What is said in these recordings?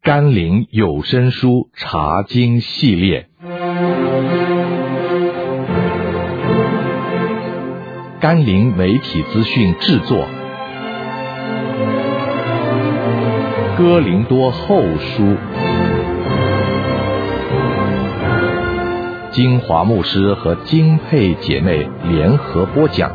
甘霖有声书查经系列，甘霖媒体资讯制作，哥林多后书，金华牧师和金佩姐妹联合播讲。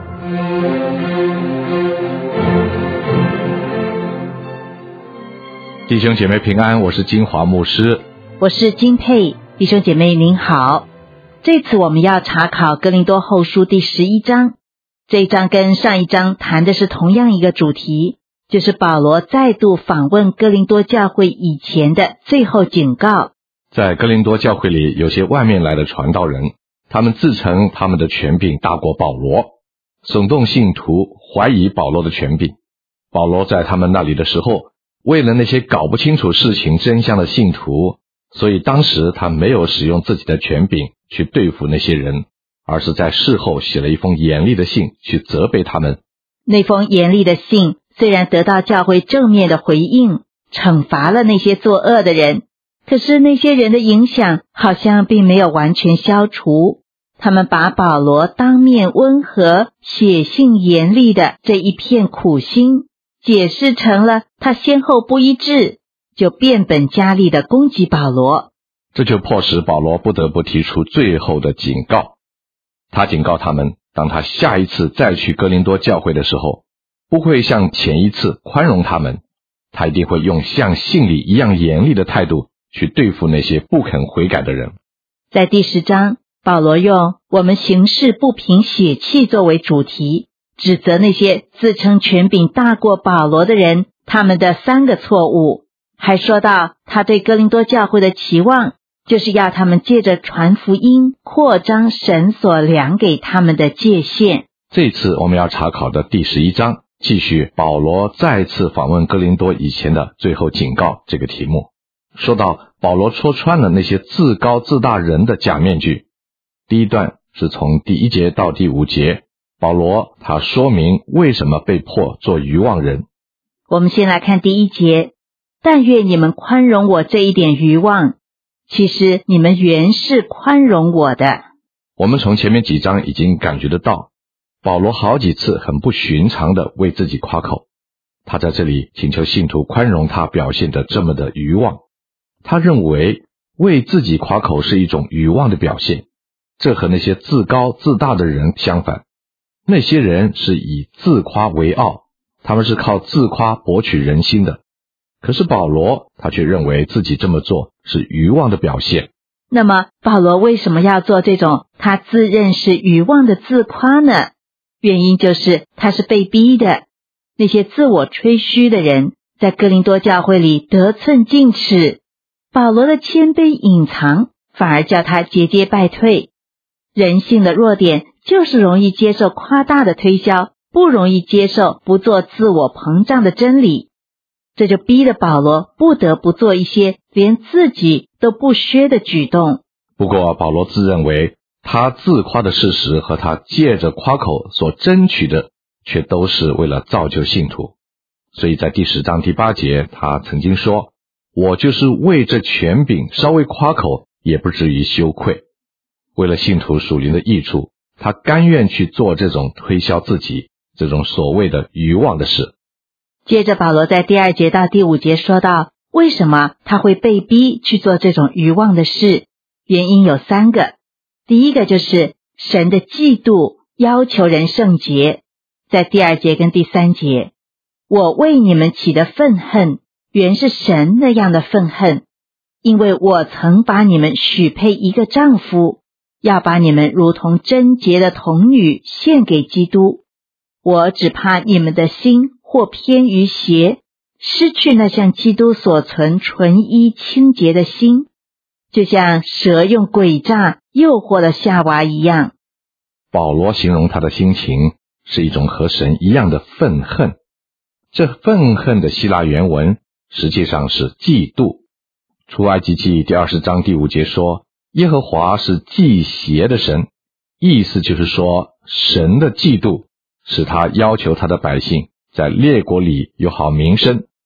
弟兄姐妹平安，我是金华牧师， 我是金佩。弟兄姐妹您好，这次我们要查考哥林多后书第11章。这一章跟上一章谈的是同样一个主题，就是保罗再度访问哥林多教会以前的最后警告。 在哥林多教会里，有些外面来的传道人，他们自称他们的权柄大过保罗，耸动信徒怀疑保罗的权柄。保罗在他们那里的时候，为了那些搞不清楚事情真相的信徒，所以当时他没有使用自己的权柄去对付那些人，而是在事后写了一封严厉的信去责备他们。 那封严厉的信虽然得到教会正面的回应，惩罚了那些作恶的人，可是那些人的影响好像并没有完全消除。他们把保罗当面温和、写信严厉的这一片苦心解释成了他先后不一致，就变本加厉地攻击保罗。 这就迫使保罗不得不提出最后的警告。他警告他们，当他下一次再去哥林多教会的时候，不会像前一次宽容他们，他一定会用像信里一样严厉的态度去对付那些不肯悔改的人。 在第10章，保罗用我们行事不凭血气作为主题，指责那些自称权柄大过保罗的人，他们的3个错误，还说到他对哥林多教会的期望，就是要他们借着传福音扩张神所量给他们的界限。 这次我们要查考的第11章，继续保罗再次访问哥林多以前的最后警告这个题目。说到保罗戳穿了那些自高自大人的假面具。第一段是从第1节到第5节，保罗他说明为什么被迫做愚妄人。 我们先来看第1节，但愿你们宽容我这一点愚妄，其实你们原是宽容我的。 我们从前面几章已经感觉得到，保罗好几次很不寻常的为自己夸口，他在这里请求信徒宽容他表现得这么的愚妄。他认为为自己夸口是一种愚妄的表现，这和那些自高自大的人相反。那些人是以自夸为傲，他们是靠自夸博取人心的。可是保罗他却认为自己这么做是愚妄的表现。 那么保罗为什么要做这种他自认是愚妄的自夸呢？原因就是他是被逼的。那些自我吹嘘的人在哥林多教会里得寸进尺，保罗的谦卑隐藏反而叫他节节败退。人性的弱点就是容易接受夸大的推销，不容易接受不做自我膨胀的真理。这就逼得保罗不得不做一些连自己都不削的举动。 不过保罗自认为他自夸的事实和他借着夸口所争取的却都是为了造就信徒。所以在第10章第8节他曾经说，我就是为这权柄稍微夸口也不至于羞愧。为了信徒属灵的益处，他甘愿去做这种推销自己这种所谓的愚妄的事。 接着保罗在第2节到第5节说到，为什么他会被逼去做这种愚妄的事？原因有3个。第一个就是神的嫉妒要求人圣洁，在第2节跟第3节，我为你们起的愤恨原是神那样的愤恨，因为我曾把你们许配一个丈夫，要把你们如同贞洁的童女献给基督。我只怕你们的心或偏于邪，失去那像基督所存纯一清洁的心，就像蛇用诡诈诱惑了夏娃一样。 保罗形容他的心情是一种和神一样的愤恨。这愤恨的希腊原文实际上是嫉妒。出埃及记第20章第5节说，耶和华是忌邪的神，意思就是说神的嫉妒使他要求他的百姓在列国里有好名声，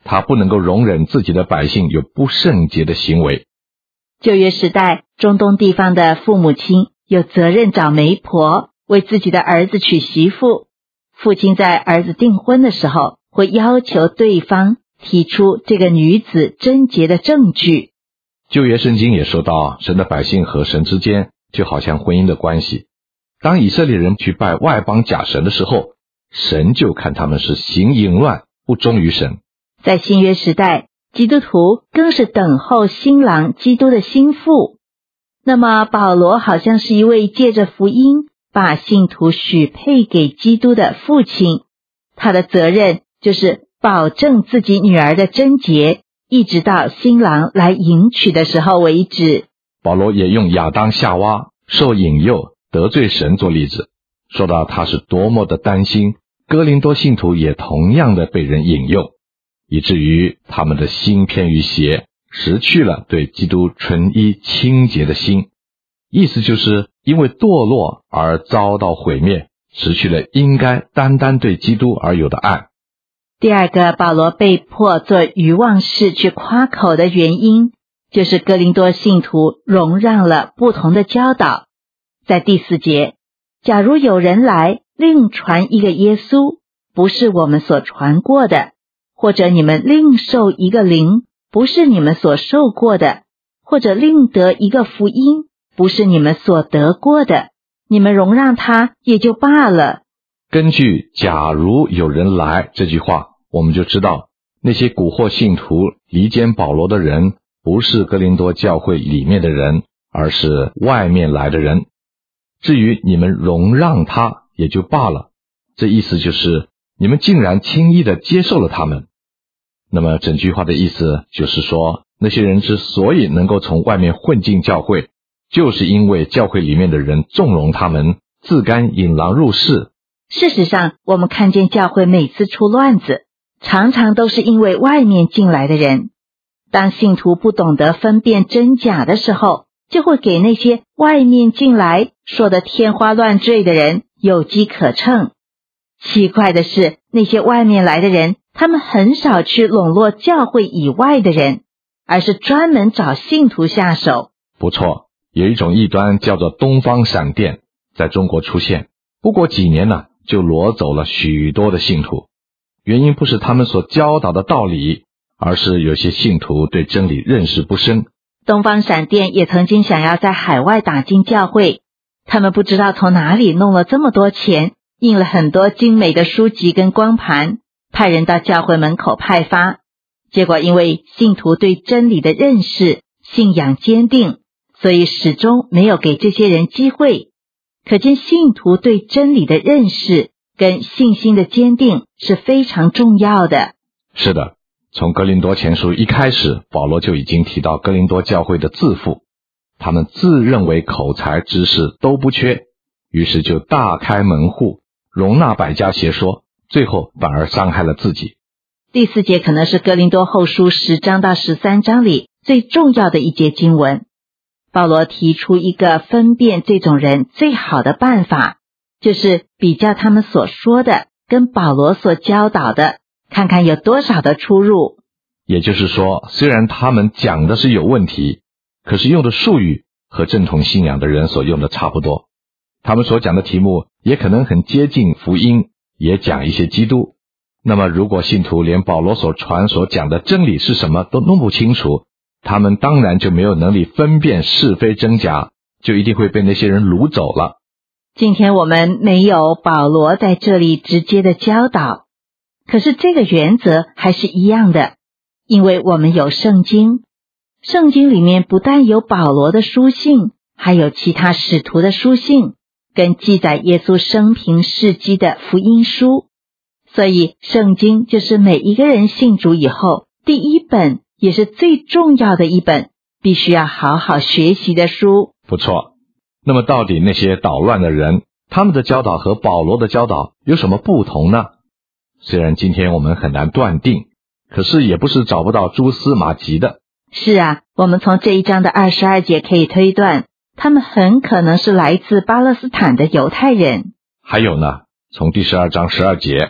他不能够容忍自己的百姓有不圣洁的行为。 旧约时代，中东地方的父母亲有责任找媒婆，为自己的儿子娶媳妇。父亲在儿子订婚的时候，会要求对方提出这个女子贞洁的证据。 旧约圣经也说到，神的百姓和神之间就好像婚姻的关系。当以色列人去拜外邦假神的时候，神就看他们是行淫乱，不忠于神。 在新约时代，基督徒更是等候新郎基督的心腹。那么保罗好像是一位借着福音把信徒许配给基督的父亲，他的责任就是保证自己女儿的贞洁，一直到新郎来迎娶的时候为止。 保罗也用亚当夏娃受引诱得罪神做例子，说到他是多么的担心哥林多信徒也同样的被人引诱，以至于他们的心偏于邪，失去了对基督纯一清洁的心。意思就是因为堕落而遭到毁灭，失去了应该单单对基督而有的爱。 第二个，保罗被迫做愚妄事去夸口的原因，就是哥林多信徒容让了不同的教导。在第4节，假如有人来另传一个耶稣，不是我们所传过的，或者你们另受一个灵，不是你们所受过的，或者另得一个福音，不是你们所得过的，你们容让他也就罢了。 根据假如有人来这句话，我们就知道那些蛊惑信徒离间保罗的人不是哥林多教会里面的人，而是外面来的人。至于你们容让他也就罢了，这意思就是你们竟然轻易的接受了他们。那么整句话的意思就是说，那些人之所以能够从外面混进教会，就是因为教会里面的人纵容他们，自甘引狼入室。 事实上，我们看见教会每次出乱子，常常都是因为外面进来的人。当信徒不懂得分辨真假的时候，就会给那些外面进来说的天花乱坠的人有机可乘。奇怪的是，那些外面来的人，他们很少去笼络教会以外的人，而是专门找信徒下手。 不错，有一种异端叫做东方闪电，在中国出现，不过几年呢，就掳走了许多的信徒。原因不是他们所教导的道理，而是有些信徒对真理认识不深。 东方闪电也曾经想要在海外打进教会，他们不知道从哪里弄了这么多钱，印了很多精美的书籍跟光盘，派人到教会门口派发。结果因为信徒对真理的认识、信仰坚定，所以始终没有给这些人机会。可见信徒对真理的认识跟信心的坚定是非常重要的。 是的，从哥林多前书一开始，保罗就已经提到哥林多教会的自负，他们自认为口才知识都不缺，于是就大开门户，容纳百家邪说，最后反而伤害了自己。 第4节可能是哥林多后书10章到13章里最重要的一节经文。保罗提出一个分辨这种人最好的办法，就是比较他们所说的跟保罗所教导的，看看有多少的出入。 也就是说，虽然他们讲的是有问题，可是用的术语和正统信仰的人所用的差不多。他们所讲的题目也可能很接近福音，也讲一些基督。那么如果信徒连保罗所讲的真理是什么都弄不清楚，他们当然就没有能力分辨是非真假，就一定会被那些人掳走了。 今天我们没有保罗在这里直接的教导，可是这个原则还是一样的，因为我们有圣经，圣经里面不但有保罗的书信，还有其他使徒的书信，跟记载耶稣生平事迹的福音书。所以圣经就是每一个人信主以后第一本也是最重要的一本，必须要好好学习的书。 不错，那么到底那些捣乱的人，他们的教导和保罗的教导有什么不同呢？虽然今天我们很难断定，可是也不是找不到蛛丝马迹的。 是啊，我们从这一章的22节可以推断，他们很可能是来自巴勒斯坦的犹太人。 还有呢，从第12章12节，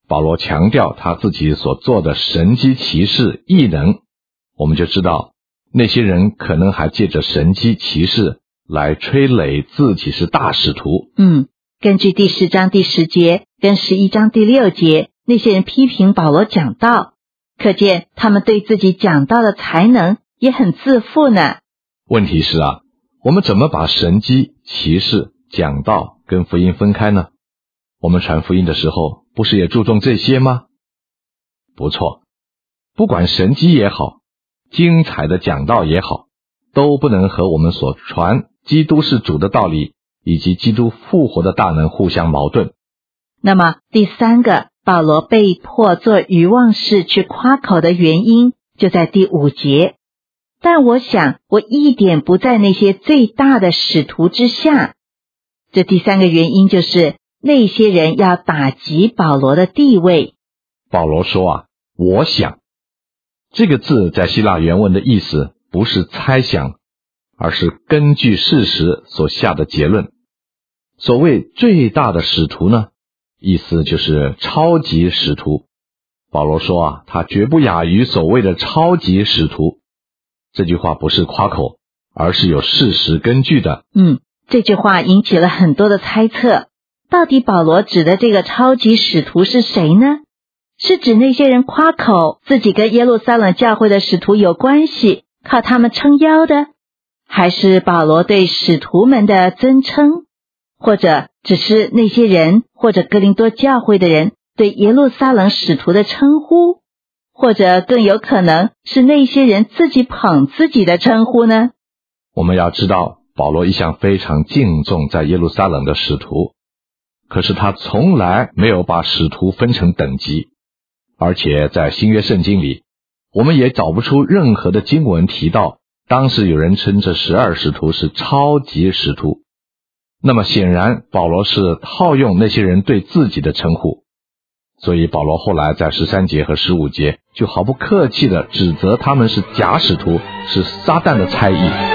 保罗强调他自己所做的神迹奇事异能，我们就知道那些人可能还借着神迹奇事来吹擂自己是大使徒。 根据第10章第10节跟11章第6节，那些人批评保罗讲道，可见他们对自己讲道的才能也很自负呢。 问题是我们怎么把神迹奇事讲道跟福音分开呢？我们传福音的时候不是也注重这些吗？不错，不管神迹也好，精彩的讲道也好，都不能和我们所传基督是主的道理以及基督复活的大能互相矛盾。 那么第3个，保罗被迫做愚妄事去夸口的原因就在第5节。但我想我一点不在那些最大的使徒之下。这第3个原因就是那些人要打击保罗的地位。 保罗说我想，这个字在希腊原文的意思不是猜想，而是根据事实所下的结论。所谓最大的使徒呢，意思就是超级使徒。保罗说他绝不亚于所谓的超级使徒。这句话不是夸口，而是有事实根据的。 这句话引起了很多的猜测。到底保罗指的这个超级使徒是谁呢？是指那些人夸口自己跟耶路撒冷教会的使徒有关系，靠他们撑腰的？还是保罗对使徒们的尊称？或者只是那些人或者哥林多教会的人对耶路撒冷使徒的称呼？或者更有可能是那些人自己捧自己的称呼呢？ 我们要知道，保罗一向非常敬重在耶路撒冷的使徒，可是他从来没有把使徒分成等级，而且在新约圣经里，我们也找不出任何的经文提到当时有人称这12使徒是超级使徒。那么显然保罗是套用那些人对自己的称呼，所以保罗后来在13节和15节就毫不客气地指责他们是假使徒，是撒旦的差役。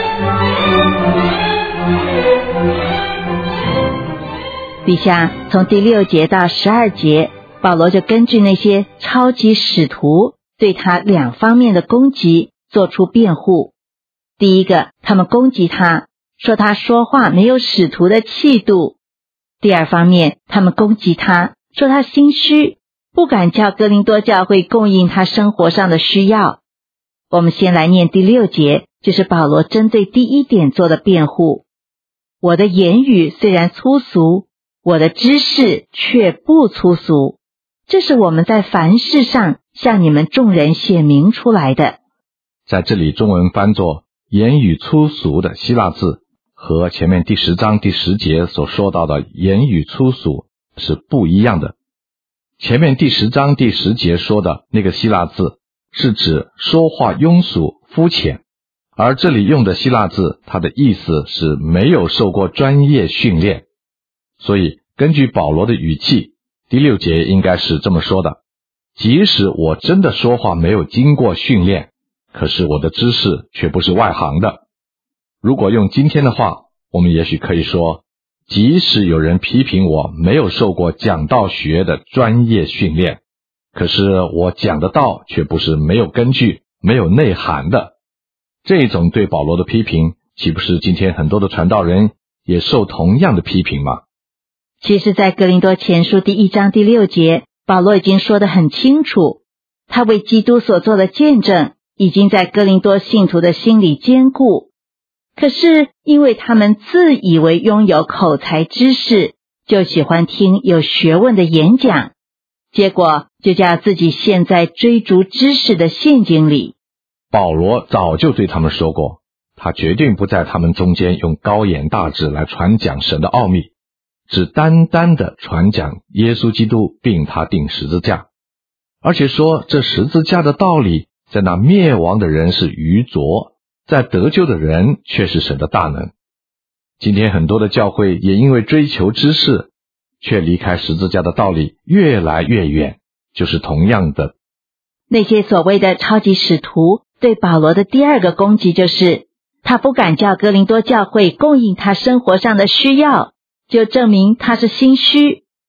底下从第6节到12节，保罗就根据那些超级使徒对他2方面的攻击做出辩护。第一个，他们攻击他，说他说话没有使徒的气度。第2方面，他们攻击他，说他心虚，不敢叫哥林多教会供应他生活上的需要。我们先来念第6节，就是保罗针对第1点做的辩护。我的言语虽然粗俗，我的知识却不粗俗，这是我们在凡事上向你们众人显明出来的。 在这里中文翻作言语粗俗的希腊字，和前面第10章第10节所说到的言语粗俗是不一样的。前面第10章第10节说的那个希腊字是指说话庸俗肤浅，而这里用的希腊字，它的意思是没有受过专业训练。所以根据保罗的语气，第6节应该是这么说的：即使我真的说话没有经过训练，可是我的知识却不是外行的。如果用今天的话，我们也许可以说，即使有人批评我没有受过讲道学的专业训练，可是我讲的道却不是没有根据、没有内涵的。这种对保罗的批评，岂不是今天很多的传道人也受同样的批评吗？ 其实在哥林多前书第1章第6节，保罗已经说得很清楚，他为基督所做的见证已经在哥林多信徒的心里坚固。可是因为他们自以为拥有口才知识，就喜欢听有学问的演讲，结果就叫自己陷在追逐知识的陷阱里。 保罗早就对他们说过，他决定不在他们中间用高言大志来传讲神的奥秘，只单单的传讲耶稣基督并他钉十字架，而且说这十字架的道理在那灭亡的人是愚拙，在得救的人却是神的大能。今天很多的教会也因为追求知识，却离开十字架的道理越来越远，就是同样的。 那些所谓的超级使徒对保罗的第2个攻击，就是他不敢叫哥林多教会供应他生活上的需要，就证明他是心虚。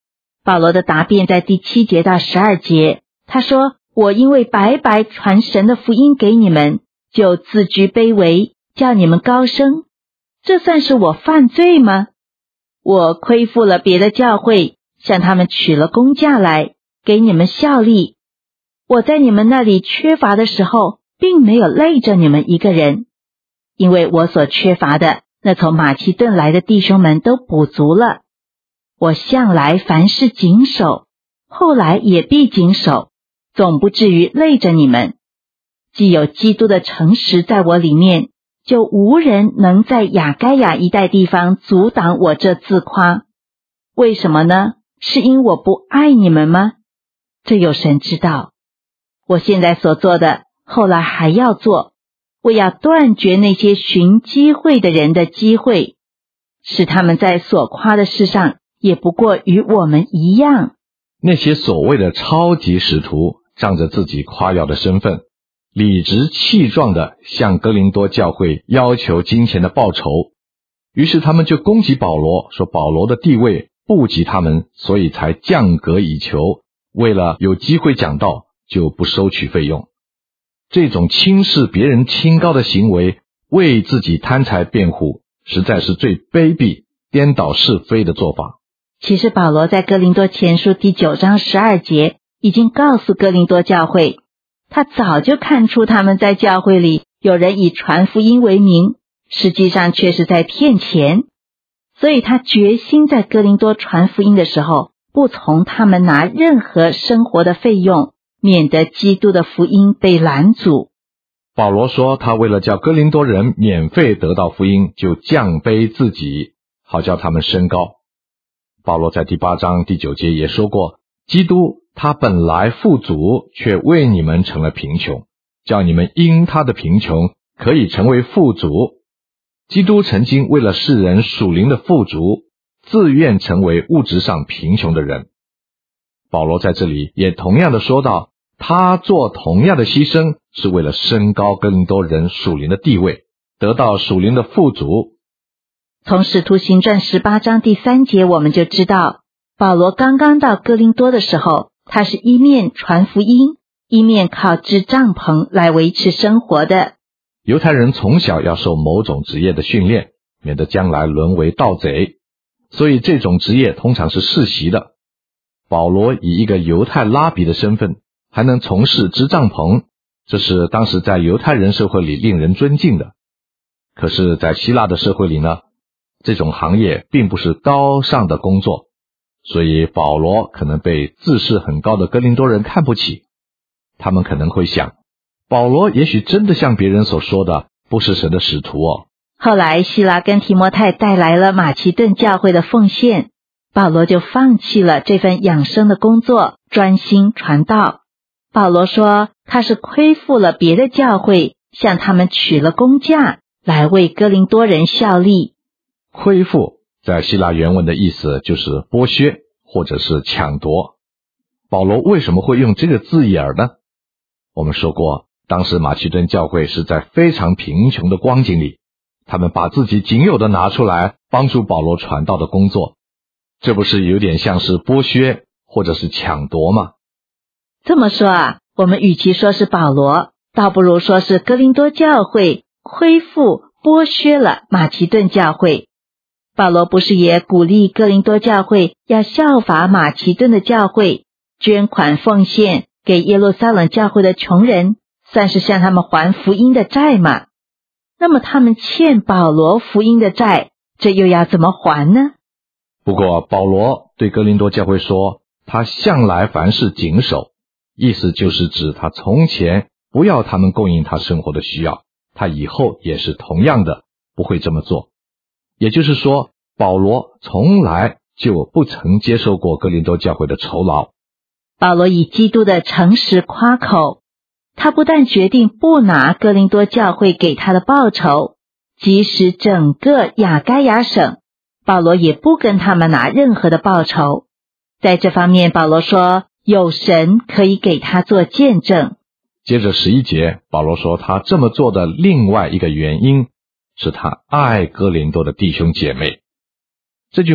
保罗的答辩在第7节到12节，他说：我因为白白传神的福音给你们，就自居卑微，叫你们高升，这算是我犯罪吗？我亏负了别的教会，向他们取了工价来，给你们效力。我在你们那里缺乏的时候，并没有累着你们一个人，因为我所缺乏的，那从马其顿来的弟兄们都补足了。我向来凡事谨守，后来也必谨守，总不至于累着你们。既有基督的诚实在我里面，就无人能在亚该亚一带地方阻挡我这自夸。为什么呢？是因我不爱你们吗？这有神知道。我现在所做的，后来还要做，我要断绝那些寻机会的人的机会，使他们在所夸的事上也不过与我们一样。 那些所谓的超级使徒，仗着自己夸耀的身份，理直气壮地向哥林多教会要求金钱的报酬，于是他们就攻击保罗，说保罗的地位不及他们，所以才降格以求，为了有机会讲道就不收取费用。这种轻视别人清高的行为，为自己贪财辩护，实在是最卑鄙、颠倒是非的做法。 其实保罗在哥林多前书第9章12节已经告诉哥林多教会，他早就看出他们在教会里有人以传福音为名，实际上却是在骗钱，所以他决心在哥林多传福音的时候，不从他们拿任何生活的费用，免得基督的福音被拦阻。 保罗说，他为了叫哥林多人免费得到福音，就降卑自己，好叫他们升高。保罗在第8章第9节也说过，基督他本来富足，却为你们成了贫穷，叫你们因他的贫穷可以成为富足。基督曾经为了世人属灵的富足，自愿成为物质上贫穷的人。保罗在这里也同样的说到，他做同样的牺牲，是为了升高哥林多人属灵的地位，得到属灵的富足。 从使徒行传18章第3节我们就知道，保罗刚刚到哥林多的时候，他是一面传福音，一面靠支帐篷来维持生活的。 犹太人从小要受某种职业的训练，免得将来沦为盗贼，所以这种职业通常是世袭的。保罗以一个犹太拉比的身份，还能从事支帐篷，这是当时在犹太人社会里令人尊敬的。可是在希腊的社会里呢，这种行业并不是高尚的工作，所以保罗可能被自视很高的哥林多人看不起。他们可能会想，保罗也许真的像别人所说的，不是神的使徒哦。 后来希拉跟提摩太带来了马其顿教会的奉献，保罗就放弃了这份养生的工作，专心传道。保罗说他是亏负了别的教会，向他们取了工价，来为哥林多人效力。 亏负在希腊原文的意思就是剥削或者是抢夺。保罗为什么会用这个字眼呢？我们说过，当时马其顿教会是在非常贫穷的光景里，他们把自己仅有的拿出来帮助保罗传道的工作，这不是有点像是剥削或者是抢夺吗？ 这么说啊，我们与其说是保罗，倒不如说是哥林多教会亏负剥削了马其顿教会。保罗不是也鼓励哥林多教会要效法马其顿的教会，捐款奉献给耶路撒冷教会的穷人，算是向他们还福音的债吗？那么他们欠保罗福音的债，这又要怎么还呢？ 不过保罗对哥林多教会说，他向来凡事谨守，意思就是指他从前不要他们供应他生活的需要，他以后也是同样的不会这么做。也就是说，保罗从来就不曾接受过哥林多教会的酬劳。 保罗以基督的诚实夸口，他不但决定不拿哥林多教会给他的报酬，即使整个亚该亚省，保罗也不跟他们拿任何的报酬。在这方面，保罗说有神可以给他做见证。 接着11节，保罗说他这么做的另外一个原因是他爱哥林多的弟兄姐妹。这句话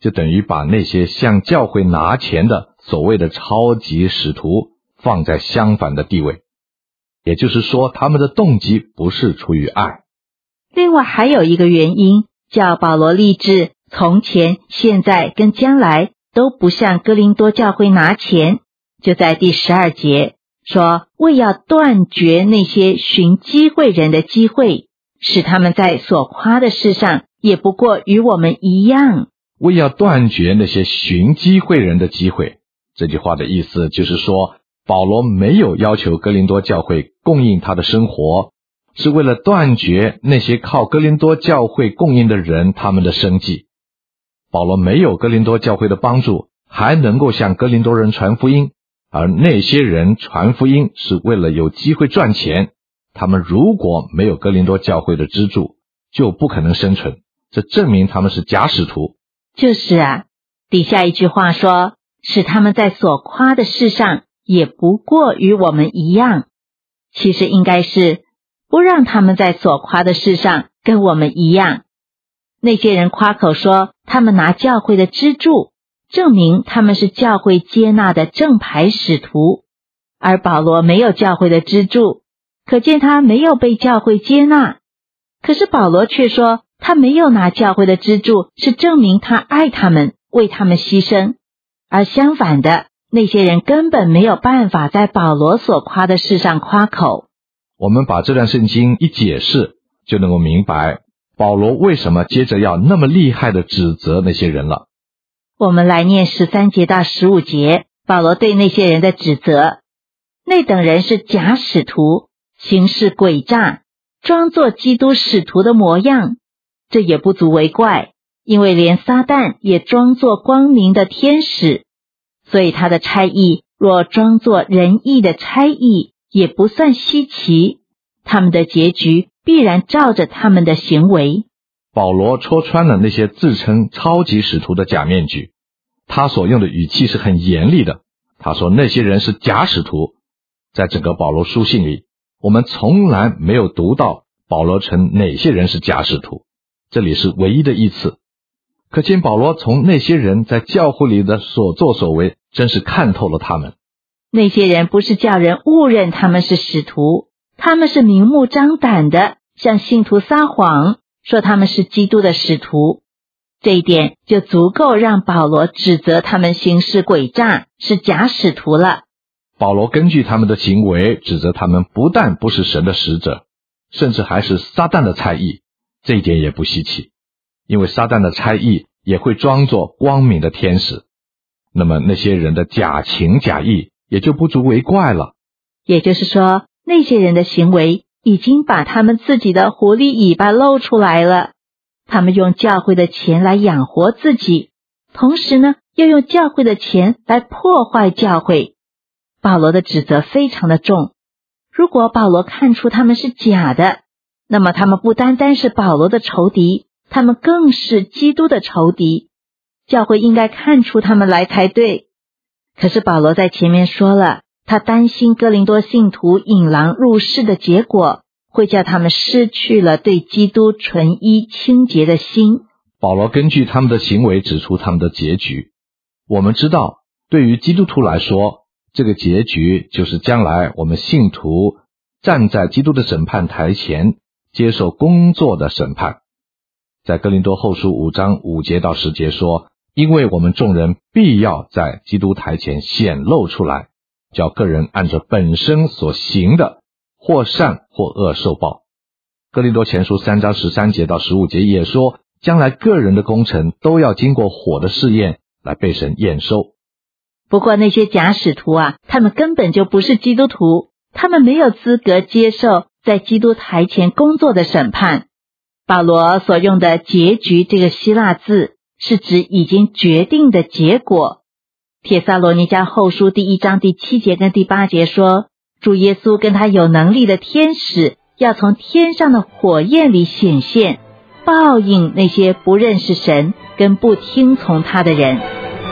就等于把那些向教会拿钱的所谓的超级使徒放在相反的地位，也就是说，他们的动机不是出于爱。 另外还有一个原因，叫保罗立志从前、现在跟将来都不向哥林多教会拿钱，就在第12节说，为要断绝那些寻机会人的机会，使他们在所夸的事上也不过与我们一样。 为要断绝那些寻机会人的机会，这句话的意思就是说，保罗没有要求哥林多教会供应他的生活，是为了断绝那些靠哥林多教会供应的人他们的生计。保罗没有哥林多教会的帮助，还能够向哥林多人传福音，而那些人传福音是为了有机会赚钱，他们如果没有哥林多教会的资助，就不可能生存，这证明他们是假使徒。 就是啊，底下一句话说，使他们在所夸的事上也不过与我们一样，其实应该是不让他们在所夸的事上跟我们一样。那些人夸口说他们拿教会的资助，证明他们是教会接纳的正牌使徒，而保罗没有教会的资助，可见他没有被教会接纳。可是保罗却说他没有拿教会的资助，是证明他爱他们，为他们牺牲。而相反的，那些人根本没有办法在保罗所夸的事上夸口。 我们把这段圣经一解释，就能够明白保罗为什么接着要那么厉害的指责那些人了。 我们来念13节到15节，保罗对那些人的指责。那等人是假使徒，行事诡诈，装作基督使徒的模样，这也不足为怪，因为连撒旦也装作光明的天使，所以他的差役若装作仁义的差役，也不算稀奇，他们的结局必然照着他们的行为。 保罗戳穿了那些自称超级使徒的假面具，他所用的语气是很严厉的。他说那些人是假使徒。在整个保罗书信里，我们从来没有读到保罗称哪些人是假使徒，这里是唯一的一次。可见保罗从那些人在教会里的所作所为，真是看透了他们。 那些人不是叫人误认他们是使徒，他们是明目张胆的向信徒撒谎，说他们是基督的使徒。这一点就足够让保罗指责他们行事诡诈，是假使徒了。 保罗根据他们的行为指责他们不但不是神的使者，甚至还是撒旦的差役，这一点也不稀奇，因为撒旦的差役也会装作光明的天使。那么那些人的假情假意也就不足为怪了。 也就是说，那些人的行为已经把他们自己的狐狸尾巴露出来了。他们用教会的钱来养活自己，同时呢，又用教会的钱来破坏教会。保罗的指责非常的重。如果保罗看出他们是假的，那么他们不单单是保罗的仇敌，他们更是基督的仇敌。教会应该看出他们来才对。可是保罗在前面说了，他担心哥林多信徒引狼入室的结果，会叫他们失去了对基督纯一清洁的心。 保罗根据他们的行为指出他们的结局。我们知道，对于基督徒来说，这个结局就是将来我们信徒站在基督的审判台前，接受工作的审判。在哥林多后书5章5节到10节说，因为我们众人必要在基督台前显露出来，叫个人按着本身所行的，或善或恶受报。哥林多前书3章13节到15节也说，将来个人的工程都要经过火的试验，来被神验收。 不过那些假使徒啊，他们根本就不是基督徒，他们没有资格接受在基督台前工作的审判。保罗所用的结局这个希腊字，是指已经决定的结果。帖撒罗尼迦后书第1章第7节跟第8节说，主耶稣跟他有能力的天使要从天上的火焰里显现，报应那些不认识神跟不听从他的人。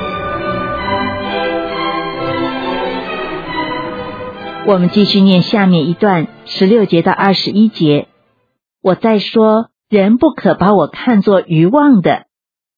我们继续念下面一段16节到21节。我再说，人不可把我看作愚妄的，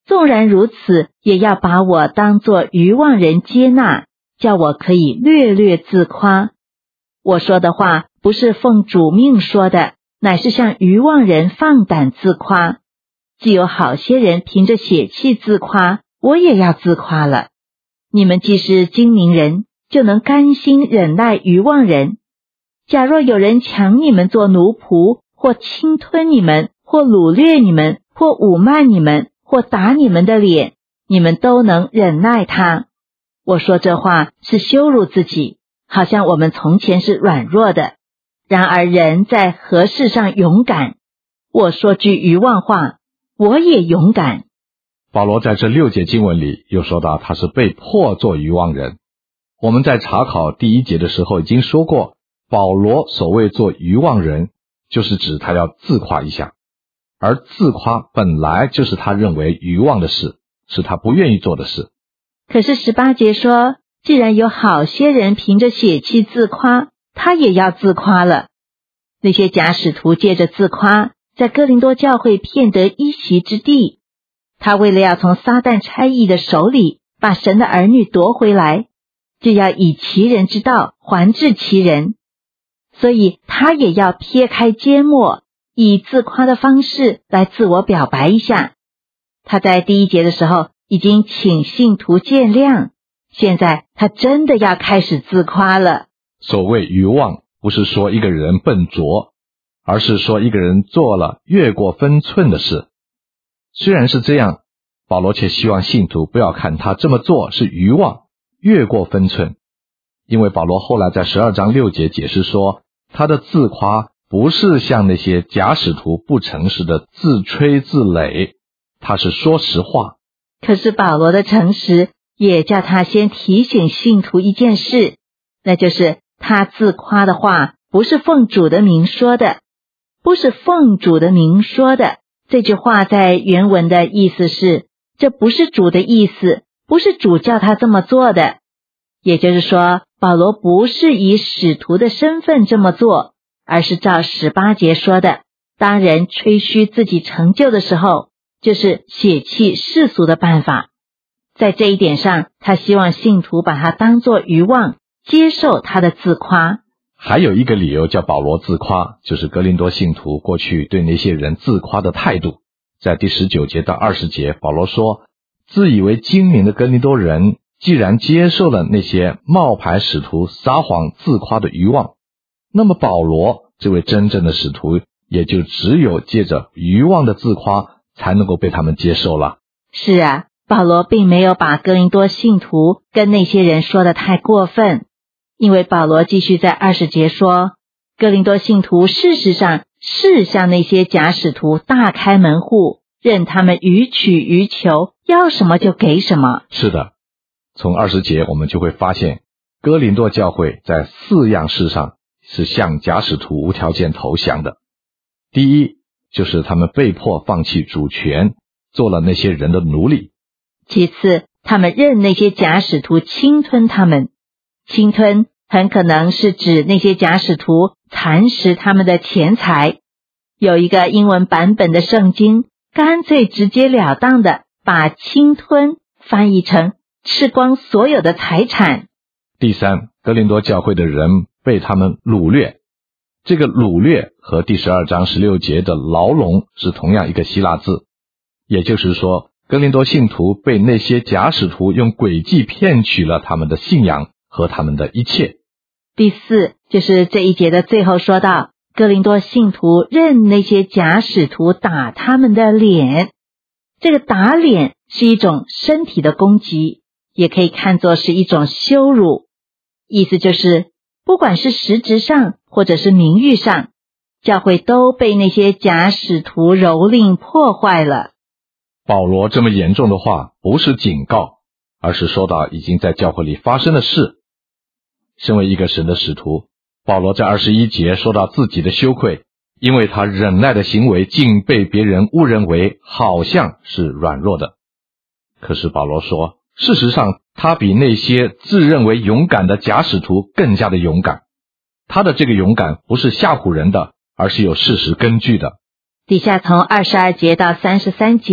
纵然如此，也要把我当作愚妄人接纳，叫我可以略略自夸。我说的话不是奉主命说的，乃是向愚妄人放胆自夸。既有好些人凭着血气自夸，我也要自夸了。你们既是精明人，就能甘心忍耐愚妄人。假若有人抢你们做奴仆，或侵吞你们，或掳掠你们，或侮慢你们，或打你们的脸，你们都能忍耐他。我说这话是羞辱自己，好像我们从前是软弱的。然而人在何事上勇敢？我说句愚妄话，我也勇敢。 保罗在这6节经文里又说到他是被迫做愚妄人。我们在查考第1节的时候已经说过，保罗所谓做愚妄人，就是指他要自夸一下，而自夸本来就是他认为愚妄的事，是他不愿意做的事。 可是18节说，既然有好些人凭着血气自夸，他也要自夸了。那些假使徒借着自夸，在哥林多教会骗得一席之地。他为了要从撒旦差役的手里把神的儿女夺回来，就要以其人之道还治其人，所以他也要撇开缄默，以自夸的方式来自我表白一下。他在第1节的时候已经请信徒见谅，现在他真的要开始自夸了。 所谓愚妄，不是说一个人笨拙，而是说一个人做了越过分寸的事。虽然是这样，保罗却希望信徒不要看他这么做是愚妄，越过分寸。因为保罗后来在12章6节解释说，他的自夸不是像那些假使徒不诚实的自吹自擂，他是说实话。 可是保罗的诚实也叫他先提醒信徒一件事，那就是他自夸的话不是奉主的名说的，不是奉主的名说的。这句话在原文的意思是，这不是主的意思，不是主叫他这么做的。也就是说，保罗不是以使徒的身份这么做，而是照18节说的，当人吹嘘自己成就的时候，就是血气世俗的办法。在这一点上，他希望信徒把他当作愚妄，接受他的自夸。 还有一个理由叫保罗自夸，就是哥林多信徒过去对那些人自夸的态度。在第19节到20节，保罗说，自以为精明的哥林多人既然接受了那些冒牌使徒撒谎自夸的愚妄，那么保罗这位真正的使徒也就只有借着愚妄的自夸才能够被他们接受了。 是啊，保罗并没有把哥林多信徒跟那些人说得太过分，因为保罗继续在20节说，哥林多信徒事实上是向那些假使徒大开门户，任他们予取予求，要什么就给什么。 是的，从20节我们就会发现，哥林多教会在4样事上是向假使徒无条件投降的。第一，就是他们被迫放弃主权，做了那些人的奴隶。 其次，他们任那些假使徒侵吞他们。侵吞很可能是指那些假使徒蚕食他们的钱财。有一个英文版本的圣经干脆直截了当的把侵吞翻译成吃光所有的财产。 第三，哥林多教会的人被他们掳掠。这个掳掠和第12章16节的牢笼是同样一个希腊字，也就是说，哥林多信徒被那些假使徒用诡计骗取了他们的信仰和他们的一切。 第四，就是这一节的最后说到，哥林多信徒任那些假使徒打他们的脸。这个打脸是一种身体的攻击，也可以看作是一种羞辱。意思就是，不管是实质上或者是名誉上，教会都被那些假使徒蹂躏破坏了。 保罗这么严重的话不是警告，而是说到已经在教会里发生的事。身为一个神的使徒，保罗在21节说到自己的羞愧，因为他忍耐的行为竟被别人误认为好像是软弱的。可是保罗说，事实上他比那些自认为勇敢的假使徒更加的勇敢。他的这个勇敢不是吓唬人的，而是有事实根据的。 底下从22节到33节，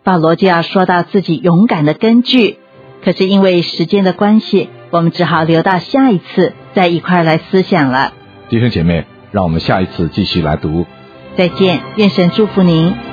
保罗就要说到自己勇敢的根据，可是因为时间的关系，我们只好留到下一次再一块来思想了。 弟兄姐妹，让我们下一次继续来读。 再见，愿神祝福您。